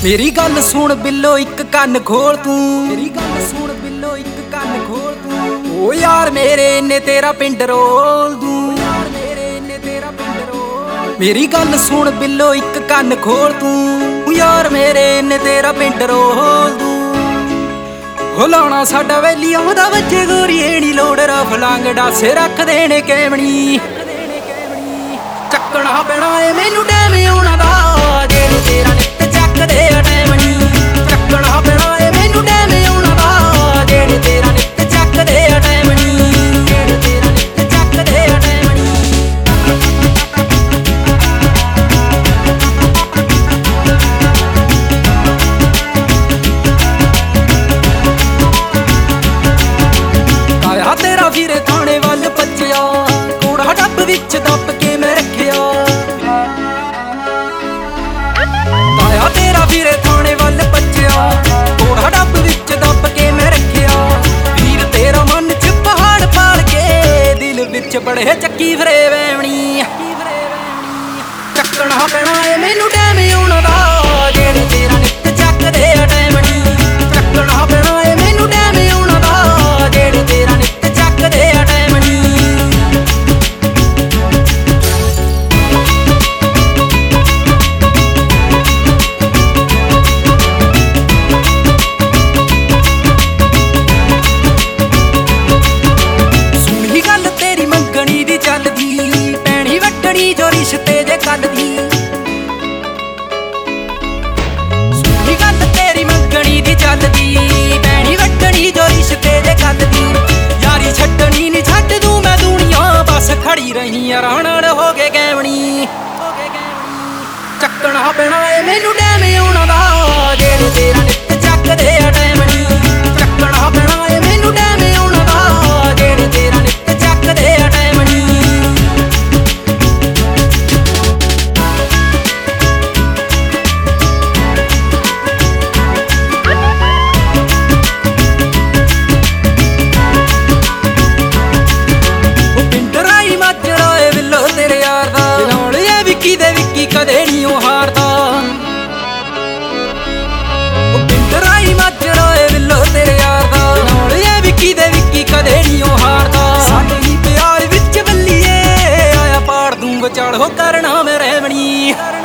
ਮੇਰੀ ਗੱਲ ਸੁਣ ਬਿੱਲੋ ਇੱਕ ਕੰਨ ਖੋਲ ਤੂੰ, ਮੇਰੀ ਗੱਲ ਸੁਣ ਬਿੱਲੋ ਇੱਕ ਕੰਨ ਖੋਲ ਤੂੰ। ਓ ਯਾਰ ਮੇਰੇ ਨੇ ਤੇਰਾ ਪਿੰਡ ਰੋਲ ਦੂੰ, ਯਾਰ ਮੇਰੇ ਨੇ ਤੇਰਾ ਪਿੰਡ ਰੋਲ। ਮੇਰੀ ਗੱਲ ਸੁਣ ਬਿੱਲੋ ਇੱਕ ਕੰਨ ਖੋਲ ਤੂੰ, ਯਾਰ ਮੇਰੇ ਨੇ ਤੇਰਾ ਪਿੰਡ ਰੋਲ ਦੂੰ। ਹੋ ਲਾਉਣਾ ਸਾਡਾ ਵੈਲੀ ਆਉਂਦਾ ਬੱਚੇ ਗੋਰੀਏ ਨੀ ਲੋੜ ਰਫ ਲੰਗ ਡਾਸੇ ਰੱਖ ਦੇਣੇ ਕੈਮਣੀ। ਚੱਕਣਾ ਪੈਣਾ ਏ ਮੈਨੂੰ ਟੈਮ ਆਉਣਾ ਦਾ, ਜਿਹੜੇ ਤੇਰਾ ਨਿੱਤ ਚੱਕਦੇ ਆ ਟੈਮਣੀ। ਚੱਕਣਾ ਪੈਣਾ ਏ ਮੈਨੂੰ ਟੈਮ ਆਉਣਾ ਦਾ, ਜਿਹੜੇ ਤੇਰਾ ਨਿੱਤ ਚੱਕਦੇ ਆ ਟੈਮਣੀ। ਜਿਹੜੇ ਤੇਰਾ ਨਿੱਤ ਚੱਕਦੇ ਆ ਟੈਮਣੀ। ਆਇਆ ਤੇਰਾ ਵੀਰੇ ਥਾਣੇ ਵੱਲ ਭੱਜਿਆ, ਕੂੜਾ ਡੱਬ ਵਿੱਚ ਦੱਬ ਕੇ ਮੈਂ ਰੱਖਿਆ। ਆਇਆ ਤੇਰਾ ਵੀਰੇ ਥਾਣੇ ਵੱਲ ਭੱਜਿਆ, ਕੂੜਾ ਡੱਬ ਵਿੱਚ ਦੱਬ ਕੇ ਮੈਂ ਰੱਖਿਆ। ਵੀਰ ਤੇਰਾ ਮਨ ਚ ਪਹਾੜ ਪਾਲ ਕੇ, ਦਿਲ ਵਿੱਚ ਬੜੇ ਚੱਕੀ ਫਿਰੇ ਵੈਵਣੀ। ਚੱਕਣਾ ਪੈਣਾ ਏ ਮੈਨੂੰ ਟੈਮ ਆਉਣਾ ਦਾ, ਜਿਹੜੇ ਤੇਰਾ ਨਿੱਤ ਚੱਕਦੇ ਆ ਟੈਮਣੀ। ਚੱਕਣਾ ਪੈਣਾ ਏ ਮੈਨੂੰ ਟੈਮ ਆਉਣਾ ਦਾ, ਜਿਹੜੇ ਤੇਰਾ ਨਿੱਤ ਚੱਕਦੇ ਆ ਟੈਮਣੀ। ਸੁਣੀ ਗੱਲ ਤੇਰੀ ਮੰਗਣੀ ਦੀ ਚੱਲਦੀ, ਪੈਣੀ ਵੱਟਣੀ ਜੋ ਰਿਸ਼ਤੇ ਦੇ ਕੱਲ ਦੀ। ਸੁਣੀ ਗੱਲ ਤੇਰੀ ਮੰਗਣੀ ਦੀ ਚੱਲਦੀ, ਪੈਣੀ ਵੱਟਣੀ ਜੋ ਰਿਸ਼ਤੇ ਦੇ ਕੱਲ ਦੀ। ਯਾਰੀ ਛੱਡਣੀ ਨੀ ਛੱਡ ਦੂੰ ਮੈਂ ਦੁਨੀਆ, ਬਸ ਖੜੀ ਰਹੀ ਯਾਰਾਂ ਨਾਲ ਹੋ ਕੇ ਗੈਵਣੀ। ਚੱਕਣਾ ਪੈਣਾ ਏ ਮੈਨੂੰ ਟੈਮ ਆਉਣਾ ਦਾ, ਜਿਹੜੇ ਤੇਰਾ ਨਿੱਤ ਚੱਕਦੇ ਆ ਟੈਮਣੀ। ਚੱਕਣਾ ਪੈਣਾ ਏ ਮੈਨੂੰ ਟੈਮ ਆਉਣਾ ਦਾ, ਜਿਹੜੇ ਤੇਰਾ ਨਿੱਤ ਚੱਕਦੇ ਆ ਟੈਮਣੀ। ਕਦੇ ਨੀ ਉਹ ਹਾਰਦਾ, ਉਹ ਪਿੰਡ ਰਾਈ ਮਾਜਰਾ ਏ ਬਿੱਲੋ ਤੇਰੇ ਯਾਰ ਦਾ। ਨਾਲ ਇਹ ਵਿੱਕੀ ਦੇ ਵਿੱਕੀ ਕਦੇ ਨੀ ਉਹ ਹਾਰਦਾ। ਸਾਡੇ ਹੀ ਪਿਆਰ ਵਿੱਚ ਬੱਲੀਏ, ਆਇਆ ਪਾੜ ਦੂੰ ਵਿਚਾਲ ਹੋ ਕਰਨਾ ਮੈਂ ਰਹਿਵਣੀ।